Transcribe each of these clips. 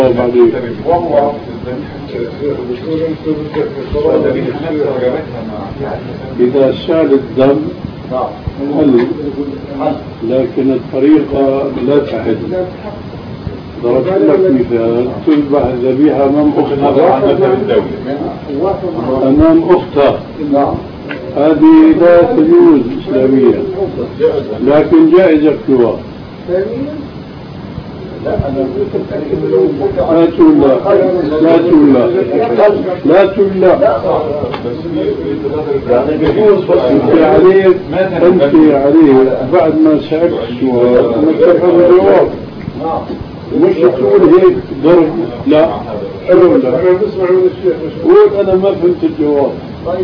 والله إذا سال الدم حل، لكن الطريقة لا تحل. ضربت لك مثال: تذبح الذبيحة أمام أختها هذه لا تجوز إسلاميا، لكن جائز اكلها. لا تقول لا أنت عليه بعد ما سألت السؤال أنك تفهم الجواب، مش تقول هيك ضرب. لا قول أنا ما فهمت الجواب.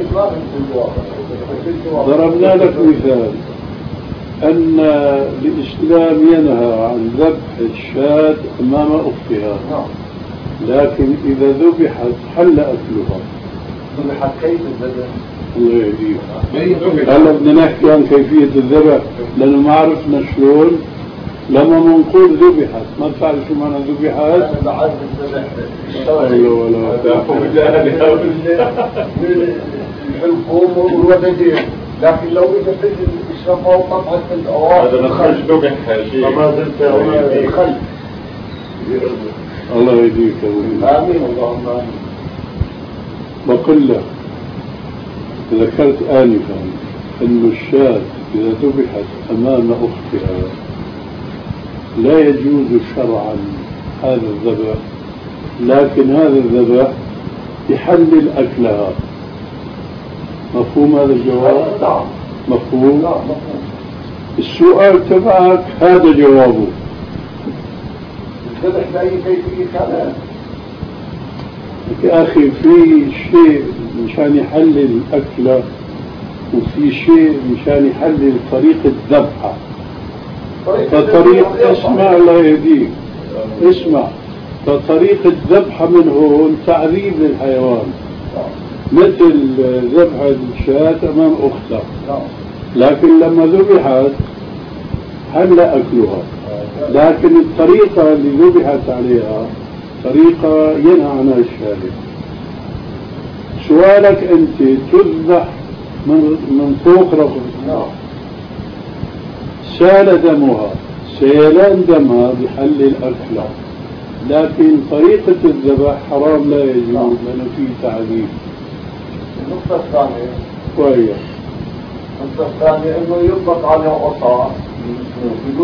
ضربنا لك مثال أن الإسلام ينهى عن ذبح الشاة أمام أختها، لكن إذا ذبحت حل أكلها. ذبحت كيف الذبح؟ الله يهديك. هلا بدنا نحكي عن كيفية الذبح لأنه ما عرفنا شلون. لما منقول ذبحت ما تعرف شو معنى ذبحت؟ أنا بعرف الذبح الحلقوم والوددين، لكن لو إذا تجد الشفا وقطعت الأوراق هذا نخرج ذبح شيء فما زلت الخلف. الله يهديك. آمين اللهم آمين. بقول لك ذكرت آنفا أن الشاة إذا ذبحت أمام أختها لا يجوز شرعا هذا الذبح، لكن هذا الذبح يحلل أكلها. مفهوم هذا الجواب؟ نعم مفهوم؟ نعم مفهوم. السؤال تبعك هذا جوابه. الذبح بأي كيفية كان؟ يا أخي في شيء مشان يحلل أكله وفي شيء مشان يحلل طريقة ذبحه. فطريقة اسمع الله يهديك اسمع، فطريقة ذبحه من هون تعذيب للحيوان، مثل ذبح الشاة أمام أختها، لكن لما ذبحت حل أكلها. لكن الطريقة اللي ذبحت عليها طريقة ينهى عنها الشارع. سؤالك أنت تذبح من فوق رقبتها، سال دمها، سيلان دمها بحل الأكل، لكن طريقة الذبح حرام لا يجوز لأنه فيه تعذيب. النقطة الثانية كويس. النقطة الثانية إنه يطلق عليها عصا